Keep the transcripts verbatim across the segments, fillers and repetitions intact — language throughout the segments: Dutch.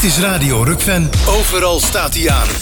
Dit is Radio Rukven. Overal staat hij aan.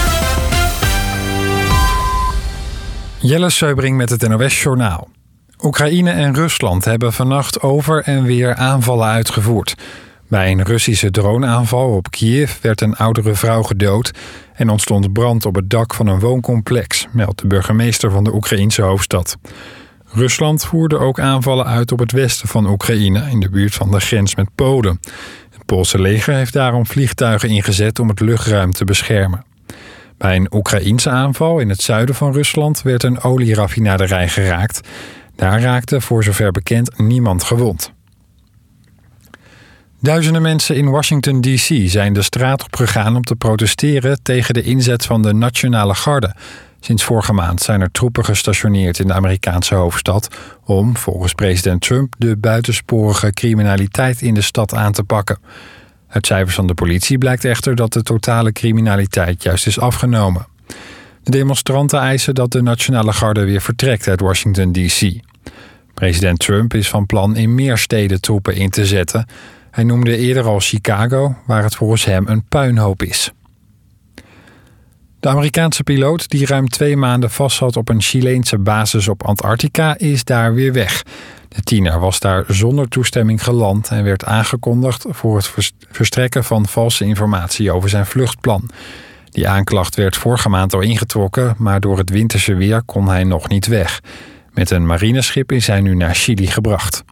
Jelle Seubring met het N O S-journaal. Oekraïne en Rusland hebben vannacht over en weer aanvallen uitgevoerd. Bij een Russische droneaanval op Kiev werd een oudere vrouw gedood en ontstond brand op het dak van een wooncomplex, meldt de burgemeester van de Oekraïense hoofdstad. Rusland voerde ook aanvallen uit op het westen van Oekraïne, in de buurt van de grens met Polen. Het Poolse leger heeft daarom vliegtuigen ingezet om het luchtruim te beschermen. Bij een Oekraïense aanval in het zuiden van Rusland werd een olieraffinaderij geraakt. Daar raakte, voor zover bekend, niemand gewond. Duizenden mensen in Washington D C zijn de straat op gegaan om te protesteren tegen de inzet van de Nationale Garde. Sinds vorige maand zijn er troepen gestationeerd in de Amerikaanse hoofdstad om, volgens president Trump, de buitensporige criminaliteit in de stad aan te pakken. Uit cijfers van de politie blijkt echter dat de totale criminaliteit juist is afgenomen. De demonstranten eisen dat de Nationale Garde weer vertrekt uit Washington D C. President Trump is van plan in meer steden troepen in te zetten. Hij noemde eerder al Chicago, waar het volgens hem een puinhoop is. De Amerikaanse piloot die ruim twee maanden vastzat op een Chileense basis op Antarctica is daar weer weg. De tiener was daar zonder toestemming geland en werd aangekondigd voor het verstrekken van valse informatie over zijn vluchtplan. Die aanklacht werd vorige maand al ingetrokken, maar door het winterse weer kon hij nog niet weg. Met een marineschip is hij nu naar Chili gebracht.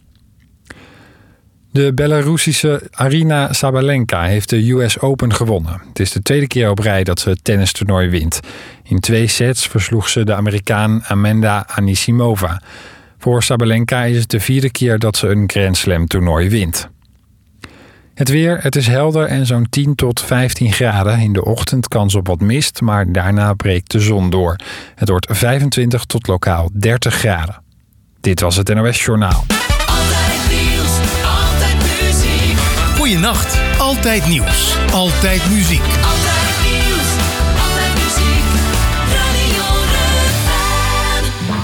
De Belarussische Aryna Sabalenka heeft de U S Open gewonnen. Het is de tweede keer op rij dat ze het tennistoernooi wint. In twee sets versloeg ze de Amerikaan Amanda Anisimova. Voor Sabalenka is het de vierde keer dat ze een Grand Slam toernooi wint. Het weer, het is helder en zo'n tien tot vijftien graden. In de ochtend kans op wat mist, maar daarna breekt de zon door. Het wordt vijfentwintig tot lokaal dertig graden. Dit was het N O S-journaal. Altijd nieuws, altijd muziek. Goeienacht, altijd nieuws, altijd muziek. Altijd nieuws, altijd muziek. Radio Rukven.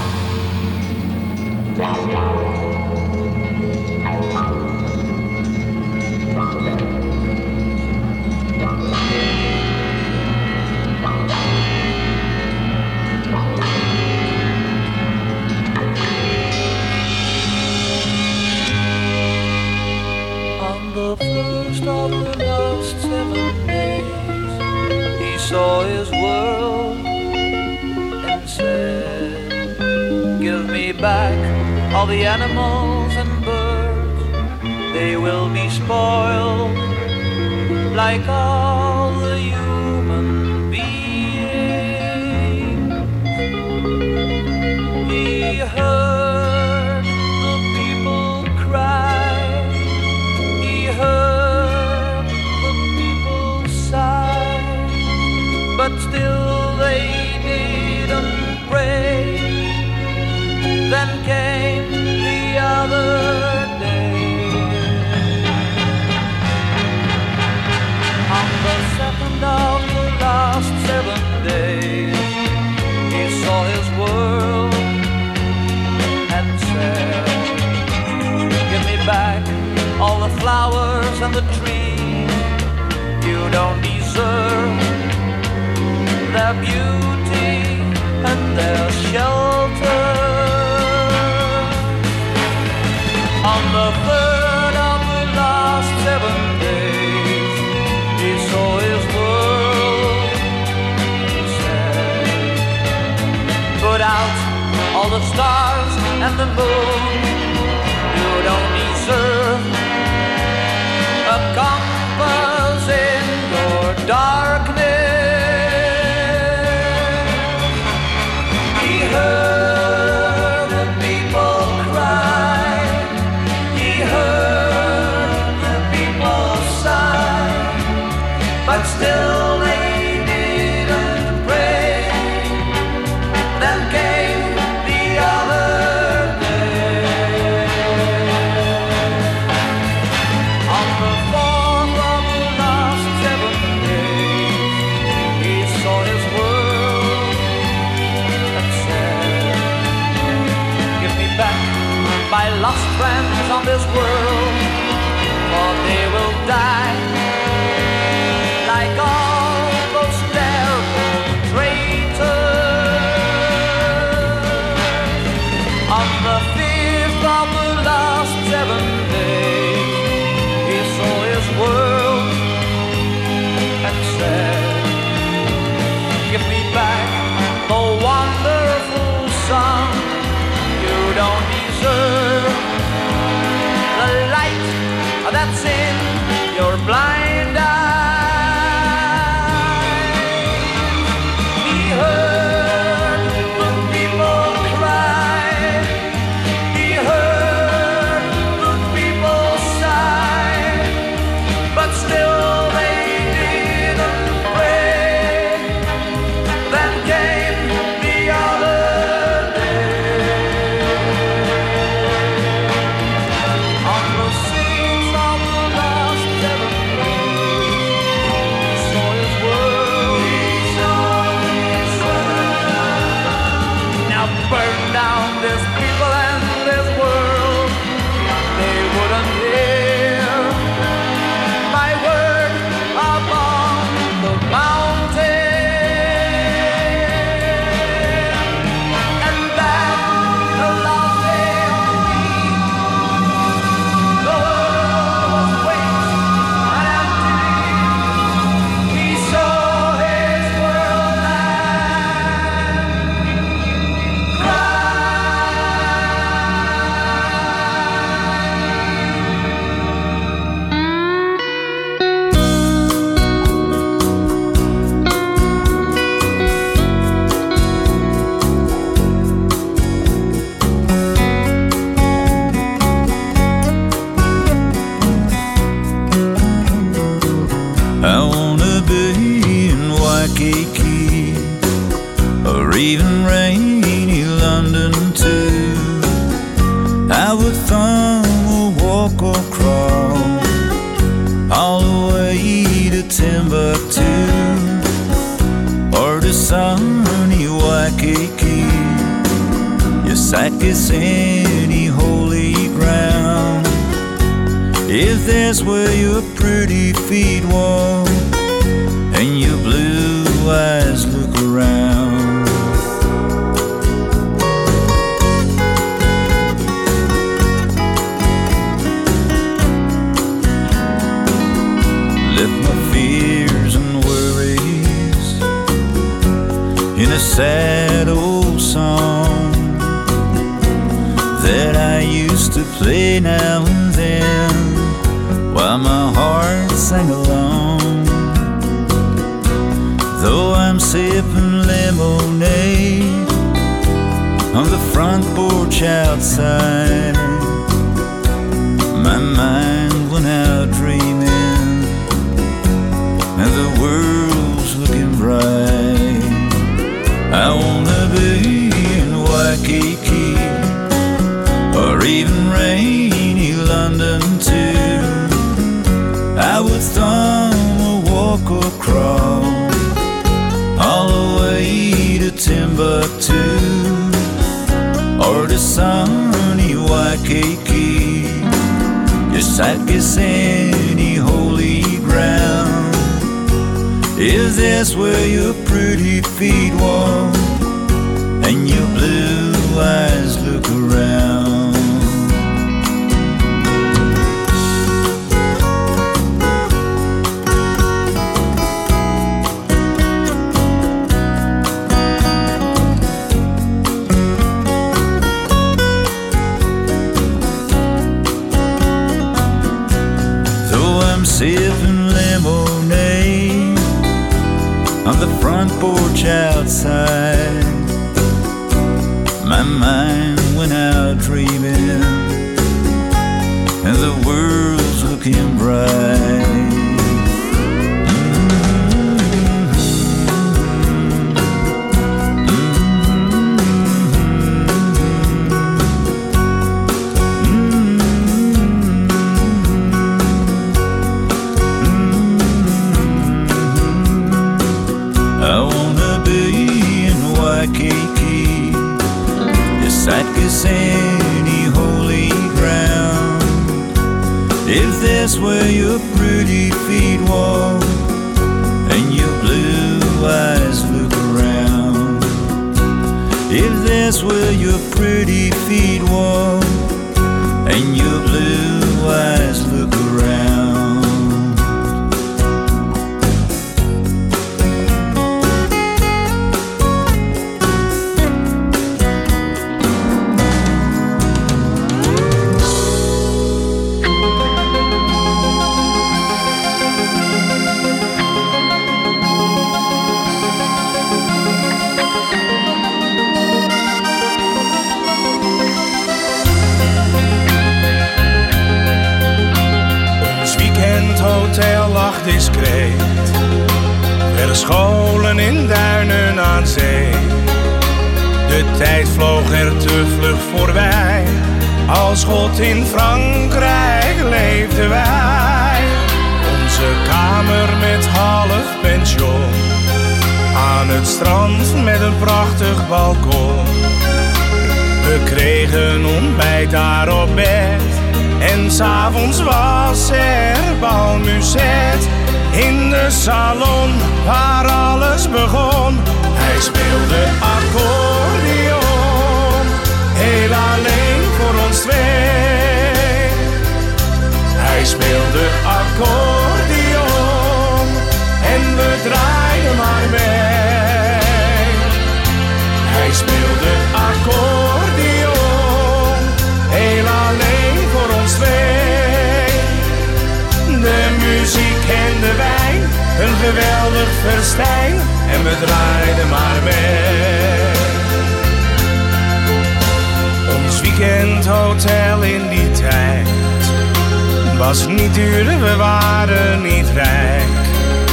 The first of the last seven days, he saw his world and said, give me back all the animals and birds. They will be spoiled like all the human beings. He heard the people cry. Heard the people sigh, but still they didn't pray. Then came the other day. On the second of the last seven days, he saw his world and said, give me back all the flowers and the trees. You don't deserve their beauty and their shelter. On the third of the last seven days, he saw his world and said, put out all the stars and the moon. You don't deserve a compass in your darkness. He heard the people cry. He heard the people sigh. But still they didn't pray. Then came the other day. On the fourth of the last seven days, he saw his world and said, give me back my lost friends on this world, for they will die I wanna be in Waikiki or even rainy London too. I would thumb or walk or crawl all the way to Timbuktu or to sunny Waikiki. Yes, I kiss any holy ground if that's where your pretty feet walk and your blue eyes look around. Left my fears and worries in a sad old song that I used to play now and then while my heart sang along. Though I'm sipping lemonade on the front porch outside, my mind went out dreaming and the world's looking bright. I wanna be in Waikiki or even rainy London too. I would thumb or walk or crawl all the way to Timbuktu or to sunny Waikiki. Yes, I'd kiss any holy ground if that's where your pretty feet walk and your blue eyes look around. Sipping lemonade on the front porch outside, my mind went out dreaming and the world's looking bright. I'd kiss any holy ground if that's where your pretty feet walk and your blue eyes look around. If that's where your pretty feet walk and your blue eyes look around. Hotel lag discreet, verscholen in duinen aan zee. De tijd vloog er te vlug voorbij, als God in Frankrijk leefden wij. Onze kamer met half pension, aan het strand met een prachtig balkon. We kregen ontbijt daar op bed en 's avonds was er balmuziek in de salon waar alles begon. Hij speelde accordeon, heel alleen voor ons twee. Hij speelde accordeon en we draaiden maar mee. Hij speelde accordeon, heel alleen voor ons twee. De muziek en de wijn, een geweldig festijn, en we draaiden maar mee. Ons weekendhotel in die tijd was niet duur, we waren niet rijk.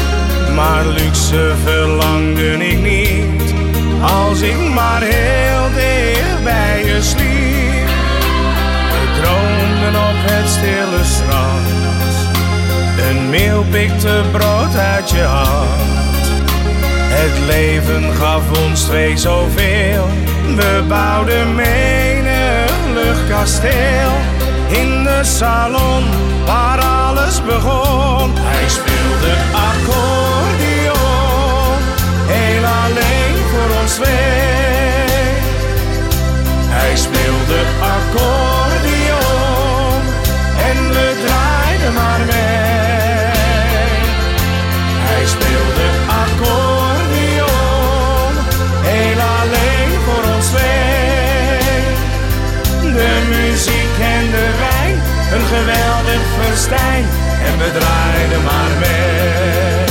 Maar luxe verlangde ik niet, als ik maar heel dicht bij je sliep. We droomden op het stille strand, een meeuw pikte brood uit je hand. Het leven gaf ons twee zoveel, we bouwden menig luchtkasteel. In de salon waar alles begon, hij speelde accordeon, heel alleen voor ons twee. Hij speelde accordeon en we draaiden maar mee. Hij speelde accordeon, heel alleen voor ons twee. De muziek en de wijn, een geweldig festijn, en we draaiden maar mee.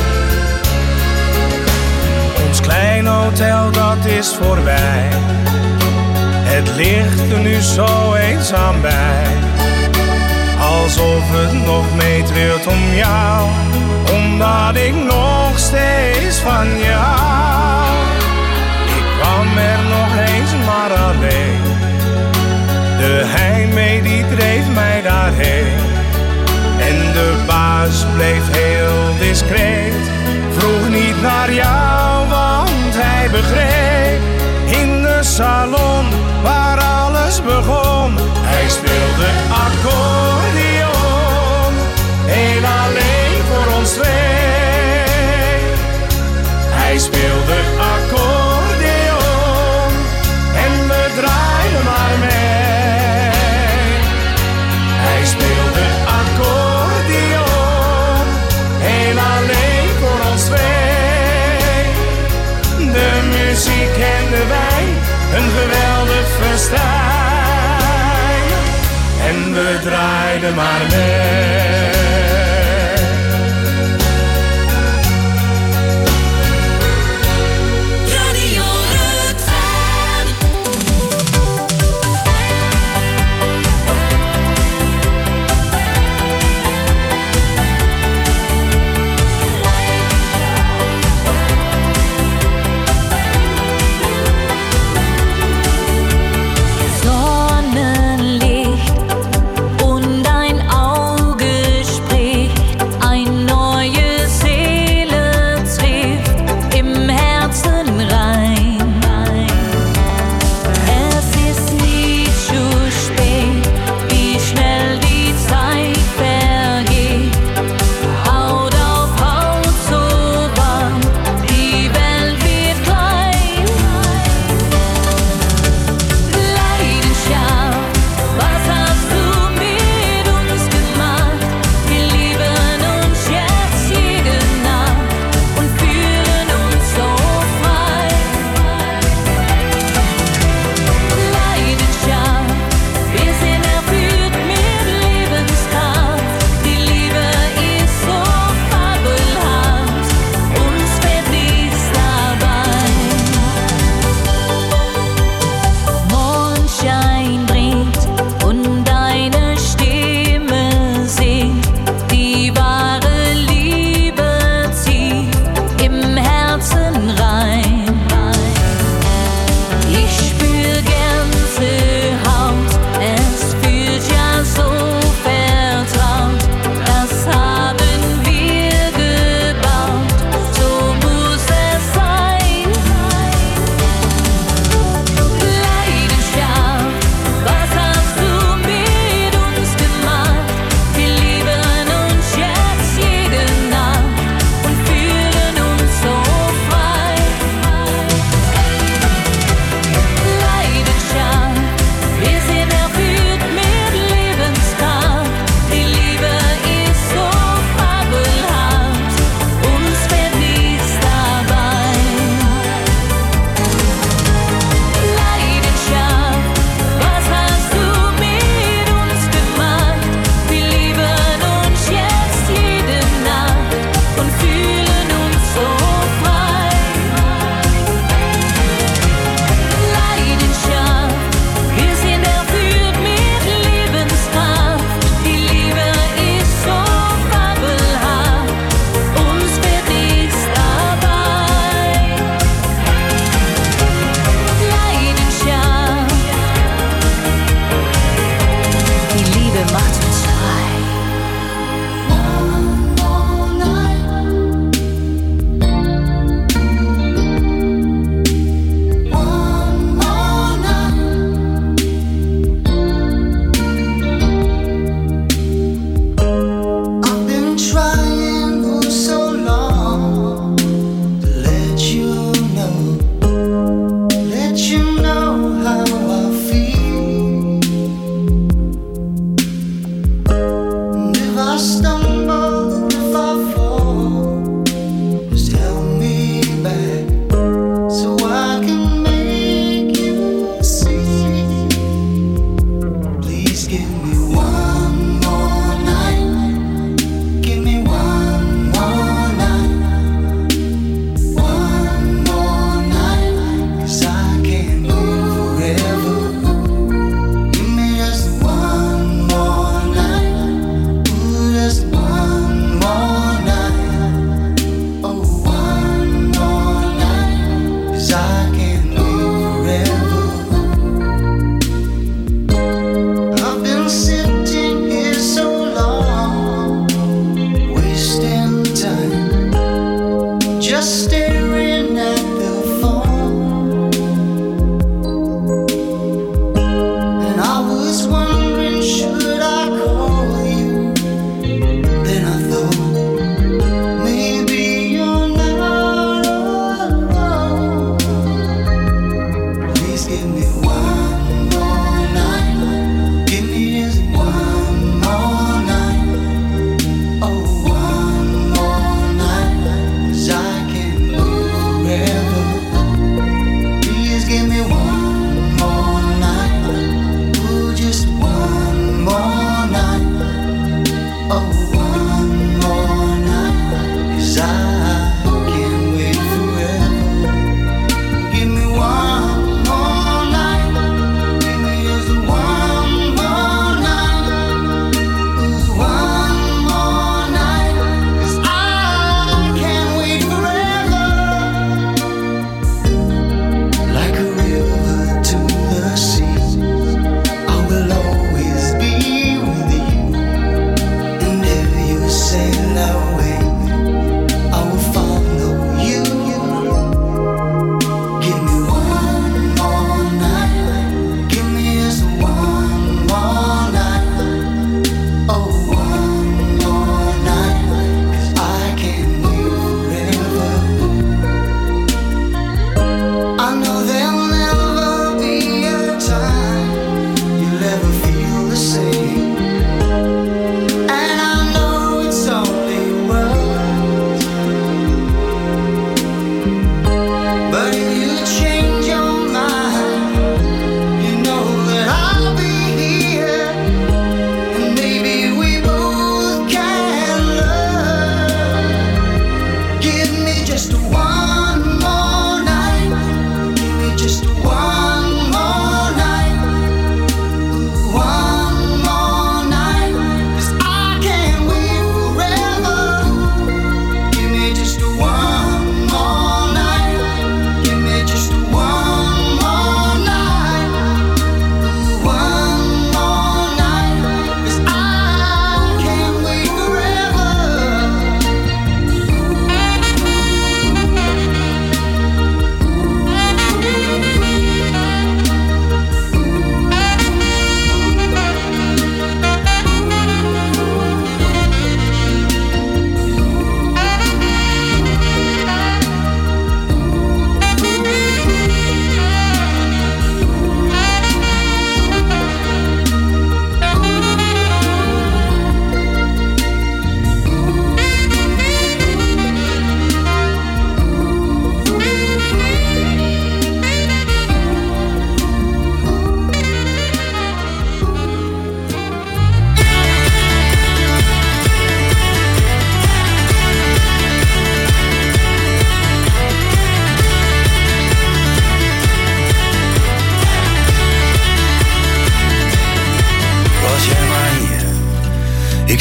Ons klein hotel, dat is voorbij. Het ligt er nu zo eenzaam bij, alsof het nog meetreelt om jou, omdat ik nog steeds van je hou. Ik kwam er nog eens maar alleen, de heimwee die dreef mij daarheen. En de baas bleef heel discreet, vroeg niet naar jou, want hij begreep. In de salon waar alles begon, hij speelde accordeon, heel alleen voor ons twee. Hij speelde accordeon en we draaiden maar mee. Hij speelde accordeon, heel alleen voor ons twee. De muziek en de wijn, een geweldig festijn, en we draaiden maar mee. Sonnenlicht und ein Auge spricht.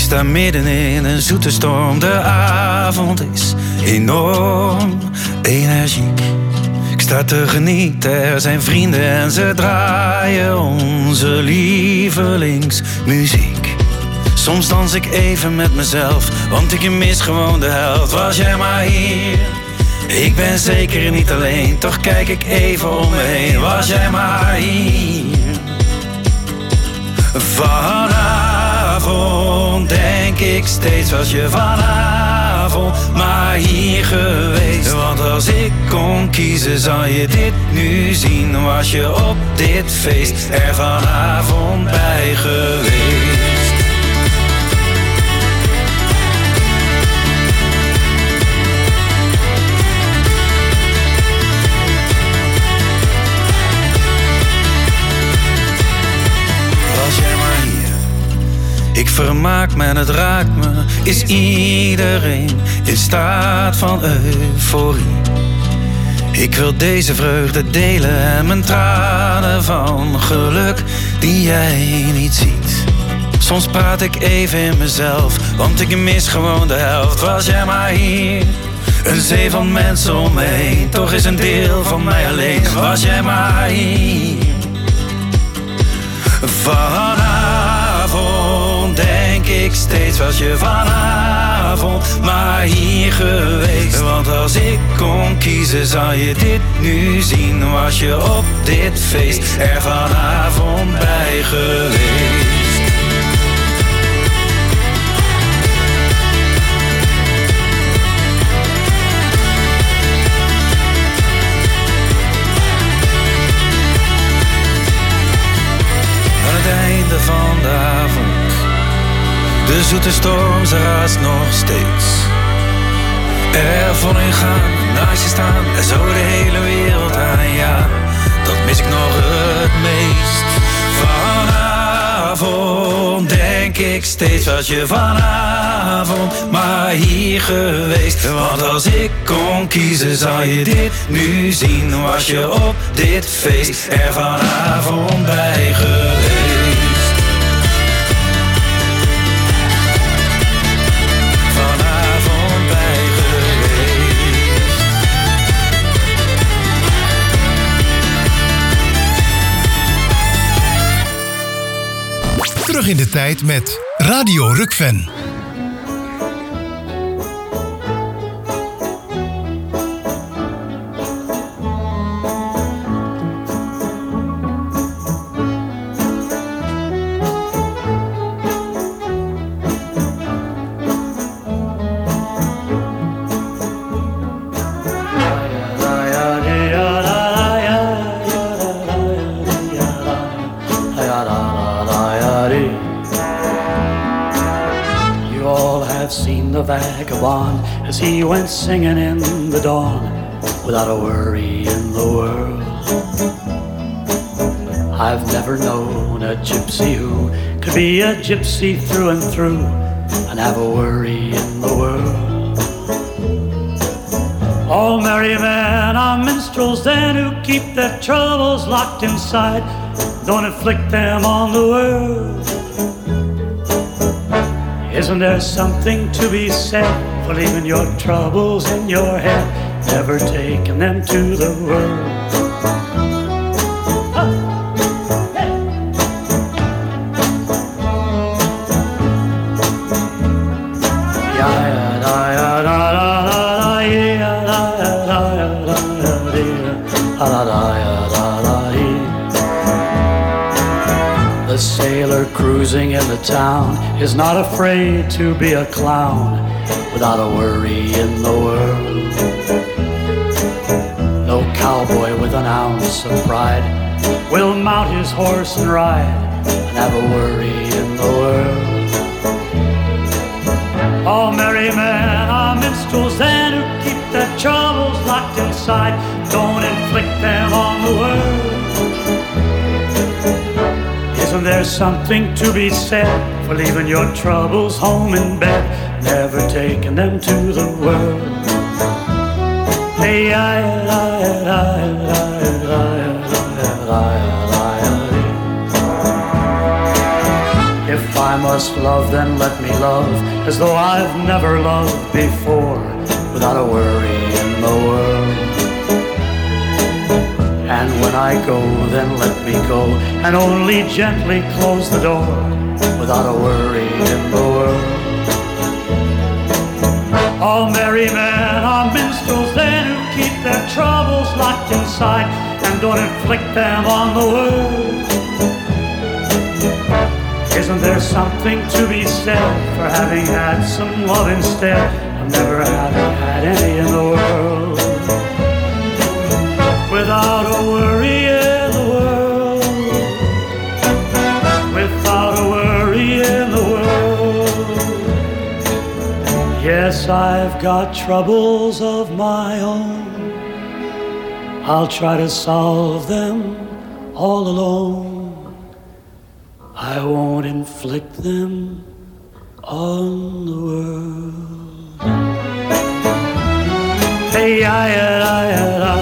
sta midden in een zoete storm. De avond is enorm energiek. Ik sta te genieten, er zijn vrienden en ze draaien onze lievelingsmuziek. Soms dans ik even met mezelf, want ik mis gewoon de helft. Was jij maar hier, ik ben zeker niet alleen. Toch kijk ik even om me heen, was jij maar hier. Vanavond denk ik steeds, was je vanavond maar hier geweest. Want als ik kon kiezen, zal je dit nu zien. Was je op dit feest er vanavond bij geweest. Ik vermaak me en het raakt me. Is iedereen in staat van euforie? Ik wil deze vreugde delen en mijn tranen van geluk die jij niet ziet. Soms praat ik even in mezelf, want ik mis gewoon de helft. Was jij maar hier, een zee van mensen om me heen. Toch is een deel van mij alleen. Was jij maar hier. Vanavond denk ik steeds, was je vanavond maar hier geweest. Want als ik kon kiezen, zou je dit nu zien. Was je op dit feest er vanavond bij geweest. Van de avond, de zoete storm, ze raast nog steeds. Er voorin gaan, naast je staan en zo de hele wereld aan. Ja, dat mis ik nog het meest. Vanavond denk ik steeds, was je vanavond maar hier geweest. Want als ik kon kiezen, zou je dit nu zien. Was je op dit feest er vanavond bij geweest. Terug in de tijd met Radio Rukven. Vagabond as he went singing in the dawn without a worry in the world. I've never known a gypsy who could be a gypsy through and through and have a worry in the world. All merry men are minstrels then who keep their troubles locked inside, don't inflict them on the world. Isn't there something to be said for leaving your troubles in your head, never taking them to the world? The sailor cruising in the town is not afraid to be a clown without a worry in the world. No cowboy with an ounce of pride will mount his horse and ride and have a worry in the world. All merry men are minstrels then who keep their troubles locked inside, don't inflict them on the world. Isn't there something to be said for leaving your troubles home in bed, never taking them to the world? Hey, I, I, I, I, I, I, I, I. If I I must love, then let me love, as though I've never loved before, without a worry in the world. And when I go, then let me go, and only gently close the door, without a worry in the world. All merry men are minstrels then, who keep their troubles locked inside and don't inflict them on the world. Isn't there something to be said for having had some love instead of never having had any in the world? Without a worry in the world, without a worry in the world. Yes, I've got troubles of my own. I'll try to solve them all alone. I won't inflict them on the world. Hey, I, I, I, I, I,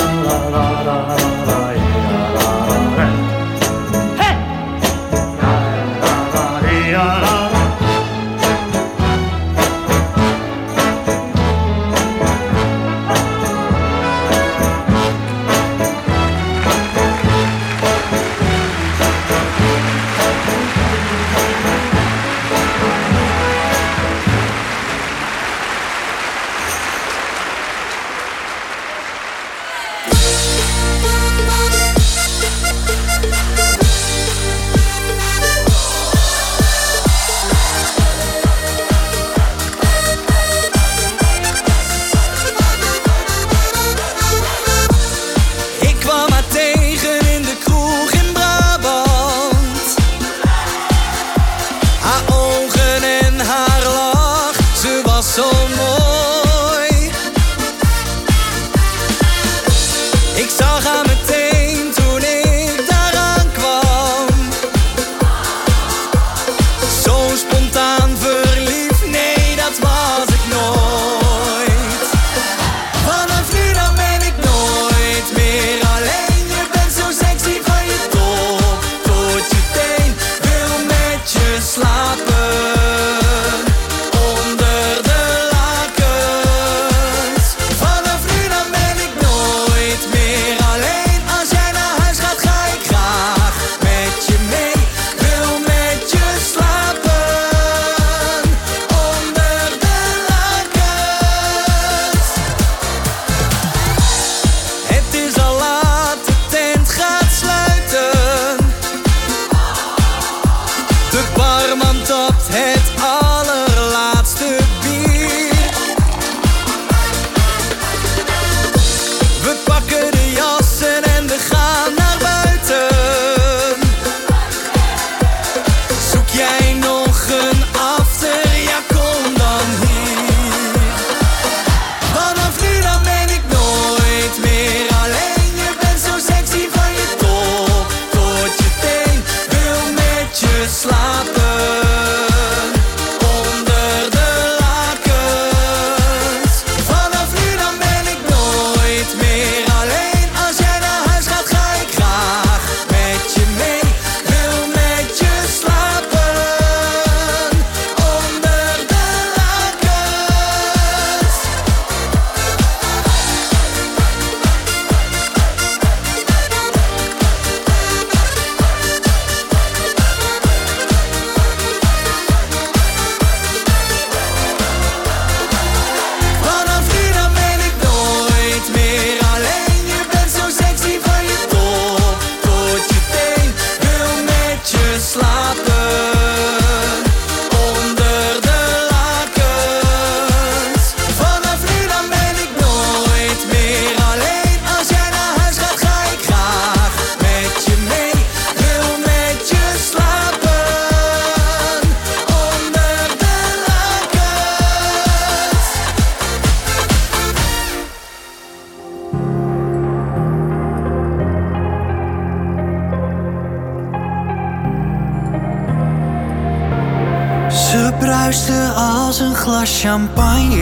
bruiste als een glas champagne.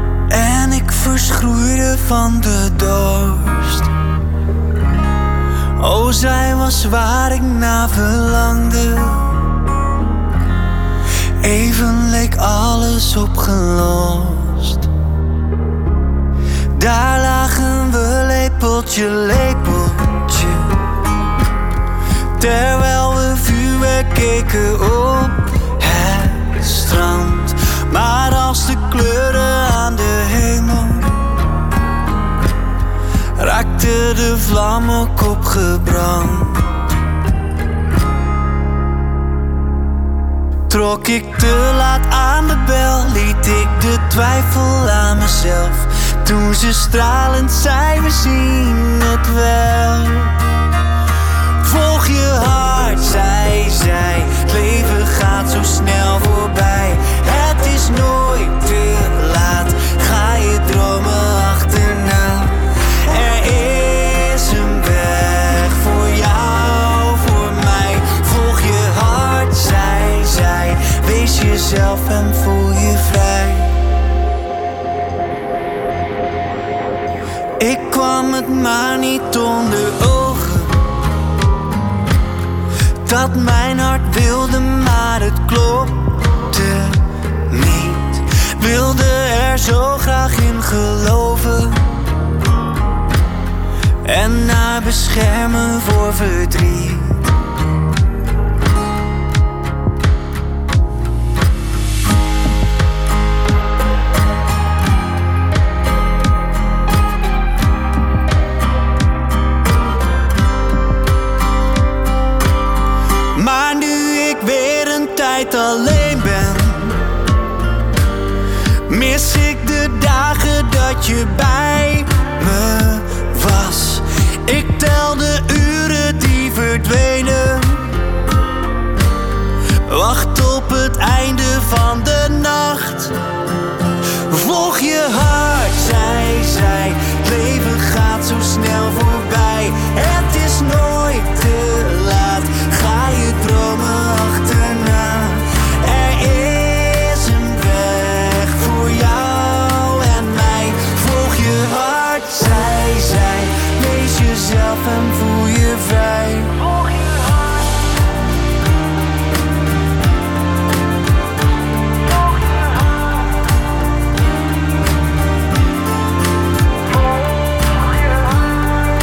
En ik verschroeide van de dorst. Oh, zij was waar ik naar verlangde. Even leek alles opgelost. Daar lagen we lepeltje, lepeltje, terwijl we vuurwerk keken op het strand. Maar als de kleuren aan de hemel raakte de vlam ook opgebrand. Trok ik te laat aan de bel, liet ik de twijfel aan mezelf. Toen ze stralend zei, we zien het wel. Volg je hart, zei zij, het leven gaat zo snel voorbij. Het is nooit te laat, ga je dromen achterna. Er is een weg voor jou, voor mij. Volg je hart, zei zij, wees jezelf en voel je vrij. Ik kwam het maar niet onder ogen, dat mijn hart wilde, maar het klopte niet. Wilde er zo graag in geloven en haar beschermen voor verdriet. Maar nu ik weer een tijd alleen ben, mis ik de dagen dat je bij me was. Ik tel de uren die verdwenen, wacht op het einde van de nacht. Volg je hart, zei zij, het leven gaat zo snel voorbij. Het is nooit te laat, ga je dromen achterna. Er is een weg voor jou en mij. Volg je hart, zei zij, wees jezelf en voel je vrij. Volg je hart. Volg je hart. Volg je hart.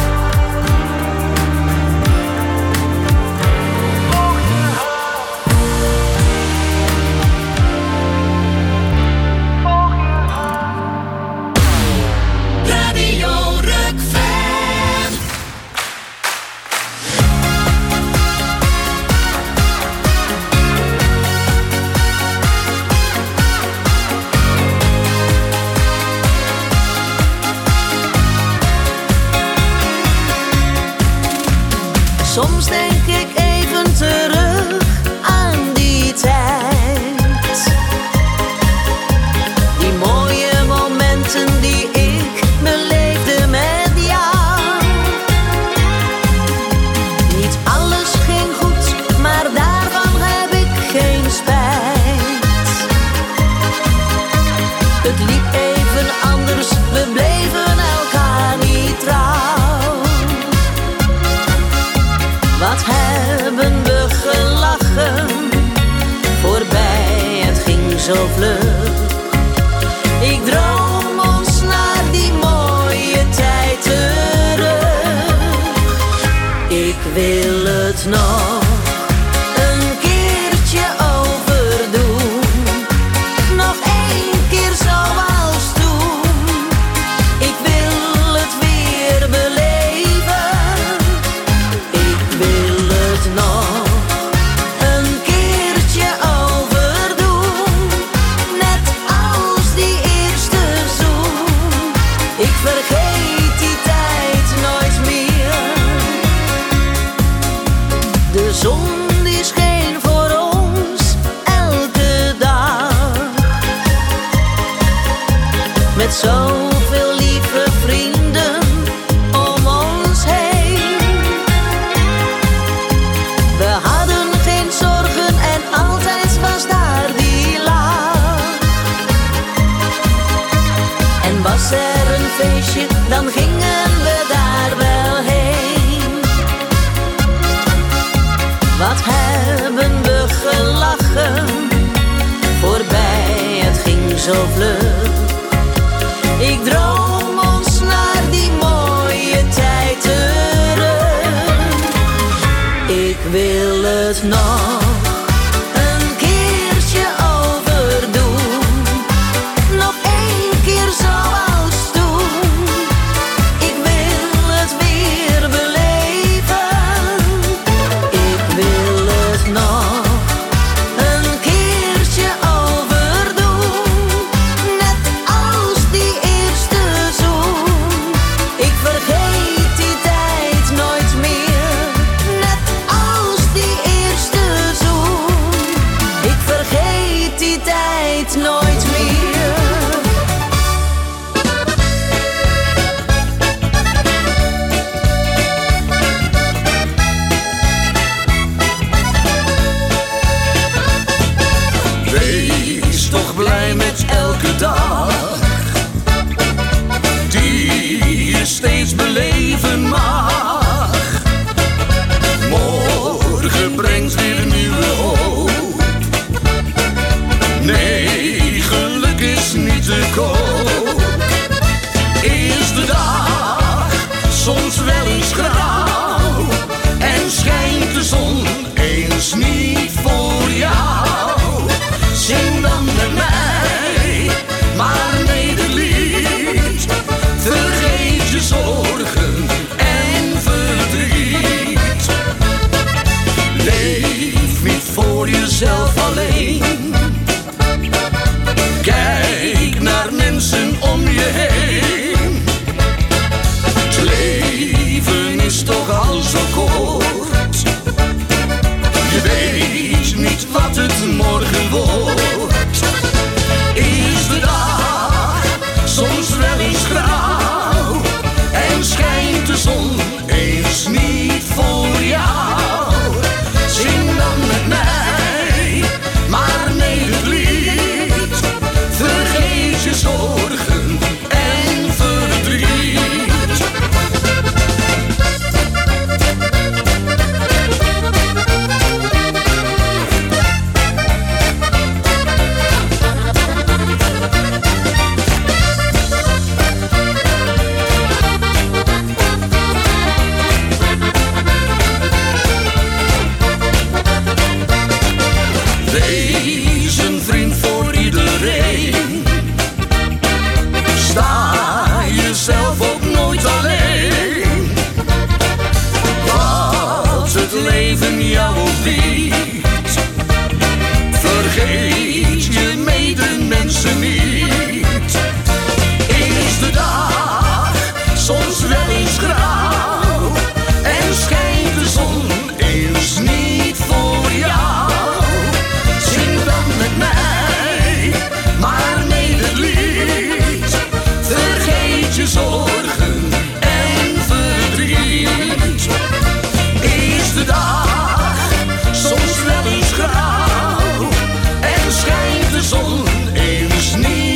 Volg je hart. Volg je hart. Radio Rukven. Soms denk ik even terug aan die tijd. Die mooie momenten die ik beleefde met jou. Niet alles ging goed, maar daarvan heb ik geen spijt. Het liep even anders, we bleven elkaar niet trouw. Wat hebben we gelachen, voorbij, het ging zo vlug. Ik droom ons naar die mooie tijd terug. Ik wil het nog een keertje overdoen. Nog één keer zoals toen. Ik wil het weer beleven. Ik wil het nog een keertje overdoen. Net als die eerste zoen. Ik vergeet die tijd nooit meer. De zon die scheen voor ons elke dag. Met zoveel lieve vrienden om ons heen. We hadden geen zorgen en altijd was daar die lach. En was er een feestje, dan gingen we daar wel heen. Wat hebben we gelachen, voorbij, het ging zo vlug. Ik droom ons naar die mooie tijd terug. Ik wil het nog een keertje overdoen, nog één keer zoals toen. Ik wil het weer beleven. Ik wil het nog een keertje overdoen, net als die eerste zoen. Ik vergeet die tijd nooit meer, net als die eerste zoen. Ik vergeet die tijd nooit meer. Wees toch blij met elke dag die je steeds beleven mag. Morgen brengt weer nieuwe hoop. Nee, geluk is niet te koop. Is de dag soms wel eens grauw en schijnt de zon eens niet voor jou. Zing dan met mij, maar nee dit lied. Vergeet je zorgen en verdriet. Leef niet voor jezelf alleen. Kijk naar mensen om je heen. Het leven is toch al zo kort. Je weet niet wat het morgen wordt. Is de dag soms wel eens grauw en schijnt de zon eens niet voor jou. Zing dan met mij, maar nee het lied. Vergeet je zorgen en verdriet. Wees een vriend voor iedereen. Sta jezelf ook nooit alleen. Wat het leven jou ook biedt, vergeet je medemensen niet. Is de dag soms wel eens grauw en schijnt de zon eens niet voor jou. Zing dan met mij, maar nee het lied. Vergeet je zorgen en verdriet. Is de dag soms wel eens grauw en schijnt de zon eens niet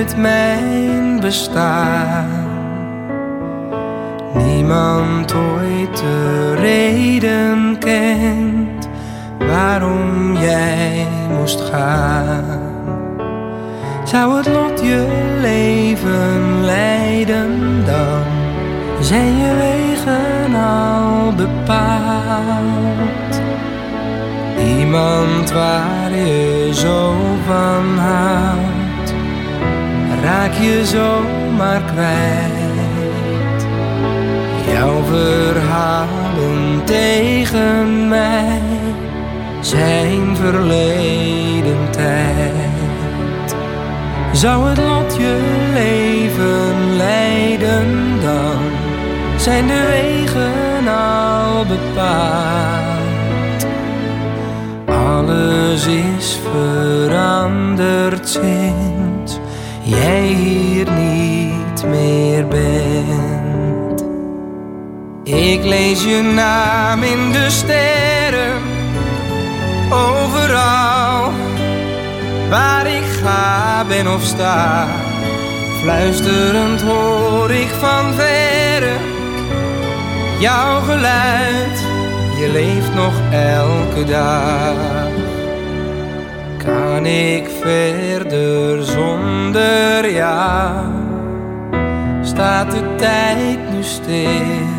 met mijn bestaan. Niemand ooit de reden kent waarom jij moest gaan. Zou het lot je leven leiden, dan zijn je wegen al bepaald. Iemand waar je zo van houdt, raak je zomaar kwijt. Jouw verhalen tegen mij zijn verleden tijd. Zou het lot je leven leiden, dan zijn de wegen al bepaald. Alles is veranderd sinds jij hier niet meer bent. Ik lees je naam in de sterren, overal waar ik ga, ben of sta. Fluisterend hoor ik van verre jouw geluid. Je leeft nog elke dag. Kan ik verder zonder jou? Staat de tijd nu stil?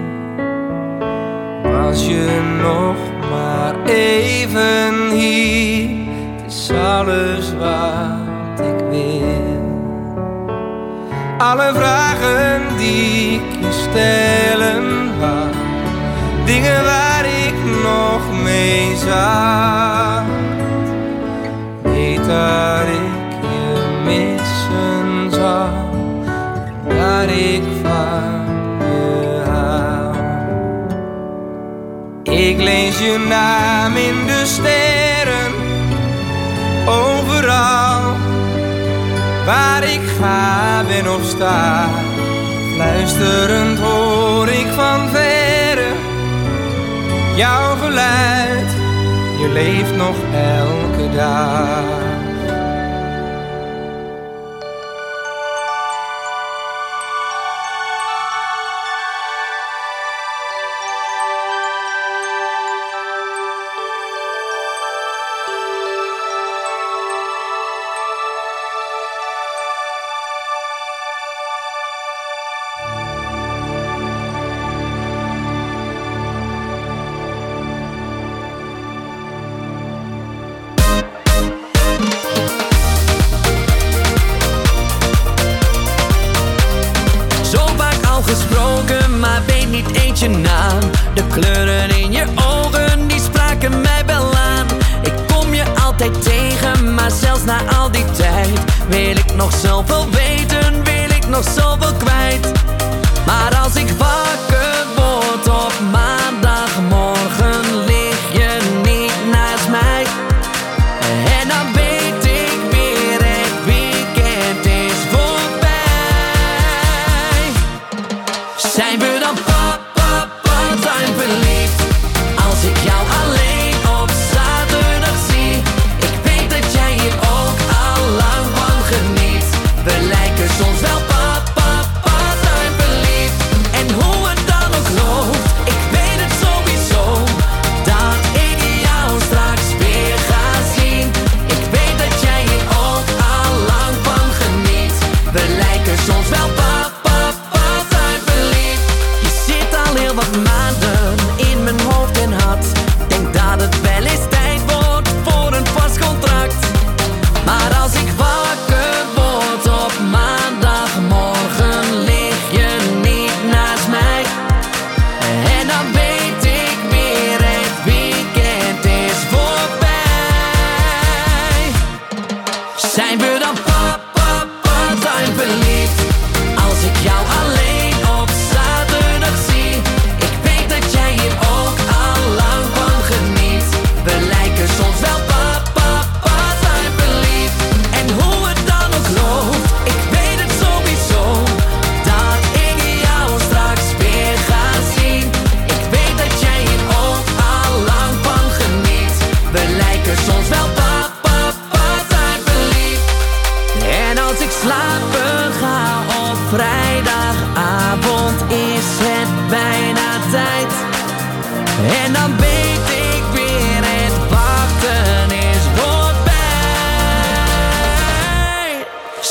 Was je nog maar even hier? Het is alles wat ik wil. Alle vragen die ik je stellen wou, dingen waar ik nog mee zat. Weet dat ik je missen zal, dat ik van je hou. Ik lees je naam in de sterren, overal waar ik ga, ben of sta. Fluisterend hoor ik van verre jouw geluid. Je leeft nog elke dag. Je naam. De kleuren in je ogen, die spraken mij wel aan. Ik kom je altijd tegen, maar zelfs na al die tijd wil ik nog zoveel weten, wil ik nog zoveel kwijt. Maar als ik wakker word op maandagmorgen, lig je niet naast mij. En dan weet ik weer, het weekend is voorbij. Zijn we dan zijn verliefd als ik jou alleen op zaterdag zie? Ik weet dat jij hier ook al lang van geniet. We lijken soms wel papa, papa zijn verliefd. En hoe het dan ook loopt, ik weet het sowieso, dat ik jou straks weer ga zien. Ik weet dat jij hier ook al lang van geniet. We lijken soms wel papa, papa zijn verliefd. Je zit al heel wat maanden in mijn hoofd en hart. Denk dat het wel eens tijd wordt voor een vast contract. Maar als ik wakker word op maandagmorgen, lig je niet naast mij. En dan weet ik weer, het weekend is voorbij. Zijn we dan papa, zijn verliefd als ik jou alleen op zaterdag zie? Ik weet dat jij hier ook al lang van geniet. We lijken soms wel papa, papa zijn verliefd. En hoe het dan ook loopt, ik weet het sowieso, dat ik jou straks weer ga zien. Ik weet dat jij hier ook al lang van geniet. We lijken soms wel papa, papa zijn verliefd.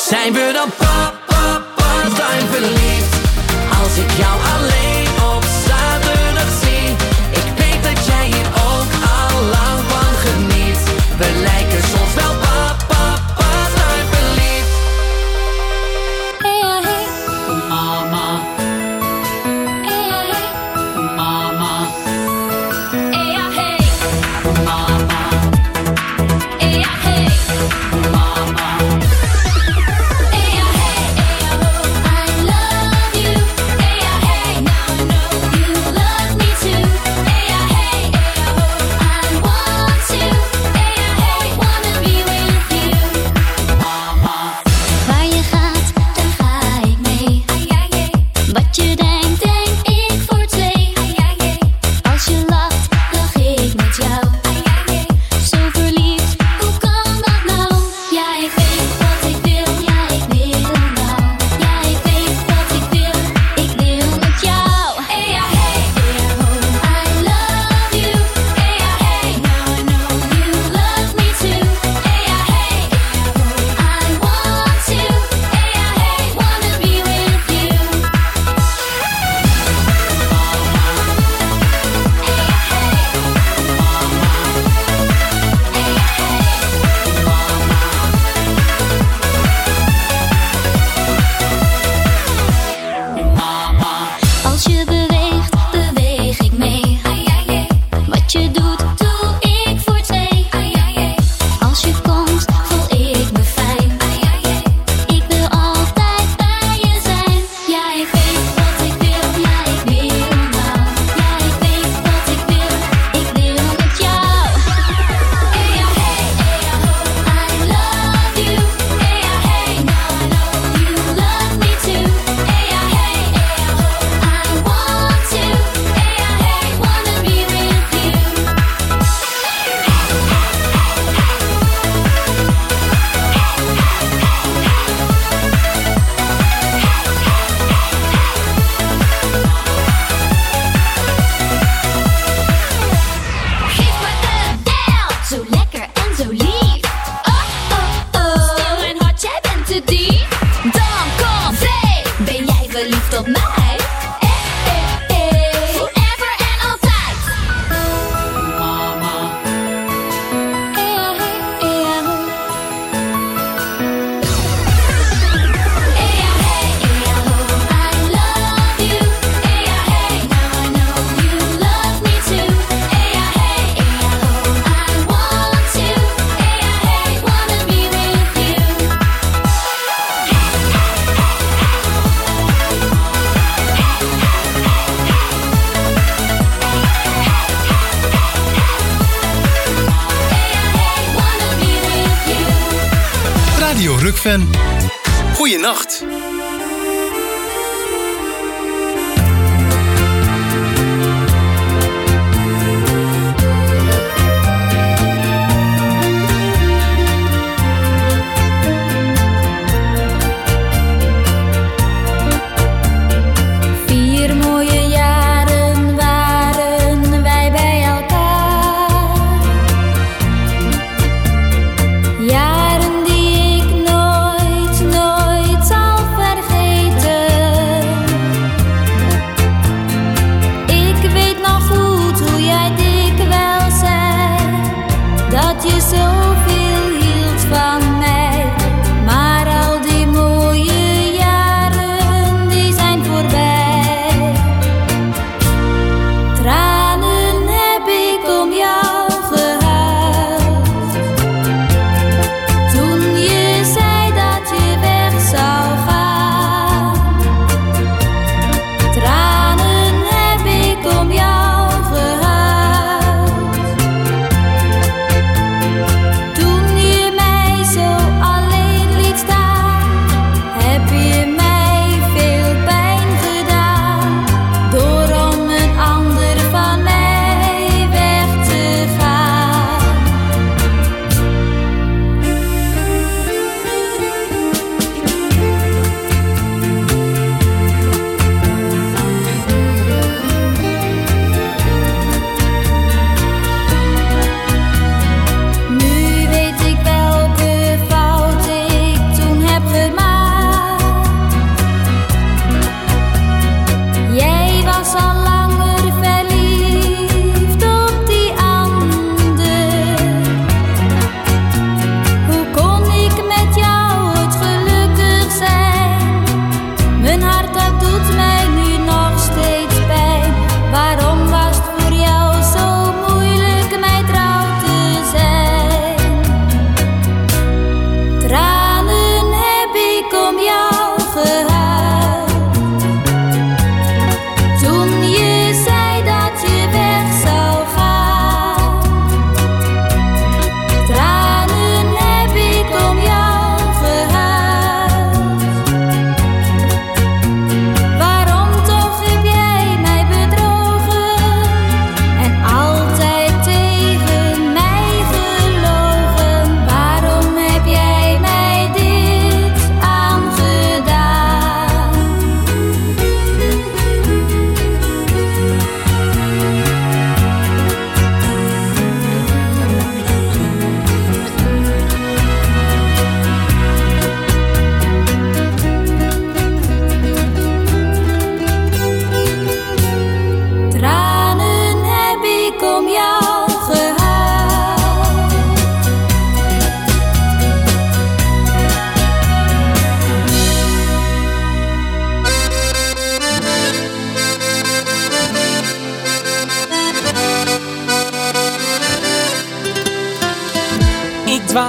Zijn we dan pa, pa, part-time verliefd? Als ik jou alleen op zaterdag zie. Ik weet dat jij hier ook al lang van geniet. We lijken soms wel pa, pa, part-time verliefd. Hey, hey, mama. Hey, hey, mama. Hey, hey, mama. Hey, hey, mama. Hey, hey, I love you. Hey, hey, now I know you love me too. Hey, hey, I want to. Hey, hey, wanna be with you, mama. Waar je gaat, daar ga ik mee. Wat je denkt, denk ik voor twee. Als je lacht, lach ik met jou. Zo verliefd, hoe kan dat nou? Ja, ik weet wat ik wil, ja, ik wil nou. Ja, ik weet wat ik wil, ik wil met jou. Hey, ja, hey, I love you. Hey, ja, hey, now I know you love me too. Hey, ja, hey, I want to. Hey, ja, hey, wanna be with you. Als je beweegt, beweeg ik mee. Wat je doet, doe ik voor twee. Als je komt, voel ik me fijn. Ik wil altijd bij je zijn. Ja, ik weet wat ik wil, ja, ik wil nou. Ja, ik weet wat ik wil, ik wil met jou. Hey, ja, hey, I love you. Hey, ja, hey, now I know you love me too. Hey, ja, hey, I want to. Hey, ja, hey, wanna be with you. Geef me een down, zo lekker en zo lief. Oh, oh, oh, stil en hard, jij bent te diep. Dan kom zee, ben jij verliefd op mij? Eh, eh, eh, forever en altijd. Mama. Eh, ja, hey, eh, ja, ho. Eh, ja, hey, eh, ja, ho. I love you. Eh, ja, hey, now I know you love me too. Eh, ja, hey, eh, ja, ho. I want to. Eh, ja, hey, wanna be with you. Radio Rukven. Goeienacht. Vier mooie jaren waren wij bij elkaar. Jaren die ik nooit, nooit zal vergeten.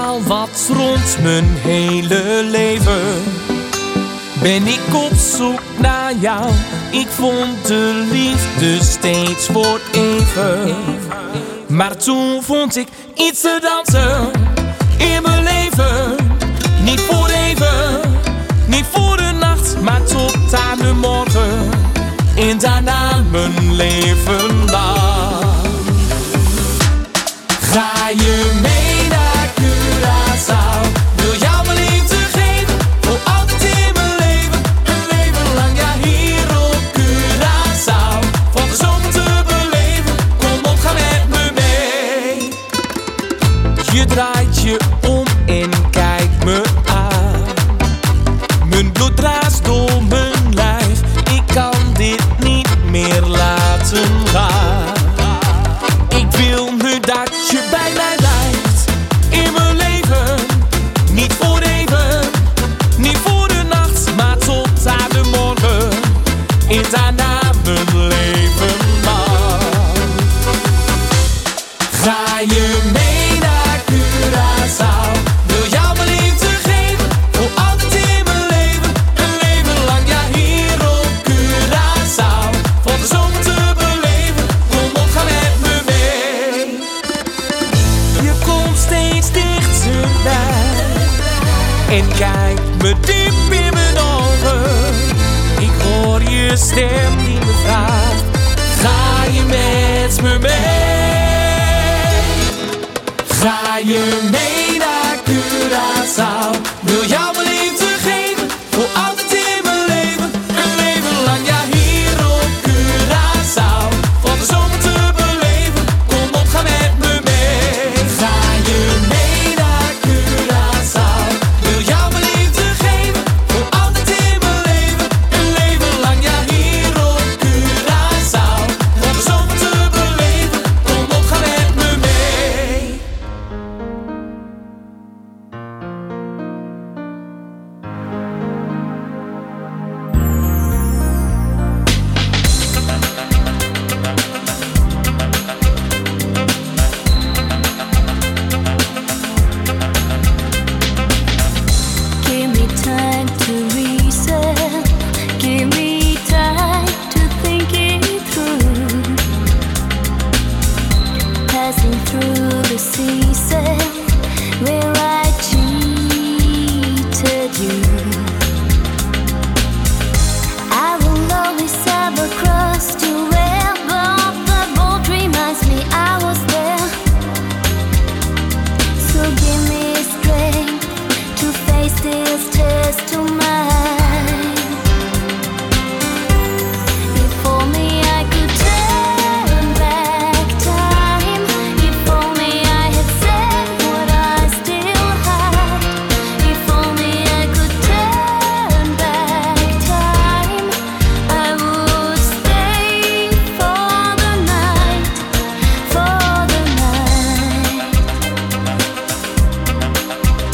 al wat rond mijn hele leven ben ik op zoek naar jou. Ik vond de liefde steeds voor even, maar toen vond ik iets te dansen in mijn leven. Niet voor even, niet voor de nacht, maar tot aan de morgen. En daarna mijn leven lang. Ga je mee naar Curaçao? Wil jou mijn liefde geven, voor altijd in mijn leven. Een leven lang, ja hier op Curaçao. Van de zomer te beleven, kom op, ga met me mee. Je draait je om en kijkt me aan. Mijn bloed raast door mijn lijf, ik kan dit niet meer laten gaan. Ik wil nu dat je bij mij blijft, in mijn leven. Niet voor even, niet voor de nacht, maar tot aan de morgen. En daarna mijn leven lang. Ga je mee naar Curaçao? Wil jou mijn liefde geven, voor altijd in mijn leven. Een leven lang, ja hier op Curaçao. Van de zomer te beleven, kom op, ga met me mee. Je komt steeds dichterbij en kijkt me diep in mijn ogen. Ik hoor je stem die me vraagt, ga je met me mee? Ga je mee?